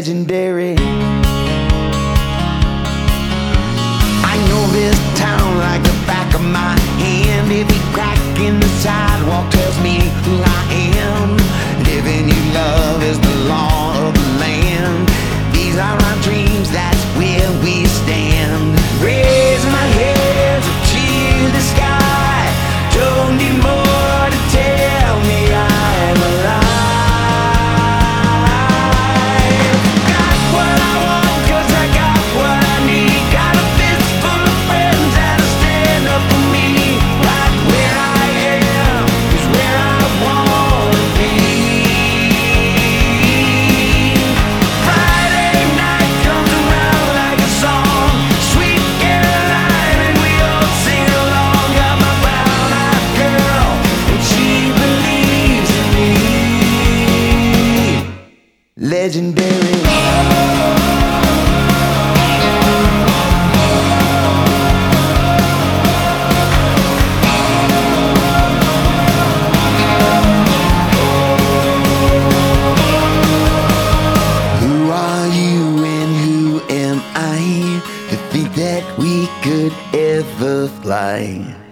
legendary. I know this town like the back of my hand. Every crack in the sidewalk tells me who I am. Living you love is the law of the land. These are our dreams, that's where we stand. Raise my head up to the sky. Don't need more to tell me I'm alive. Got what I want 'cause I got what I need. Got a fist full of friends that'll stand up for me. Right where I am is where I wanna be. Friday night comes around like a song. Sweet Caroline and we all sing along. Got my brown-eyed girl and she believes in me. Legendary. Who are you and who am I to think that we could ever fly?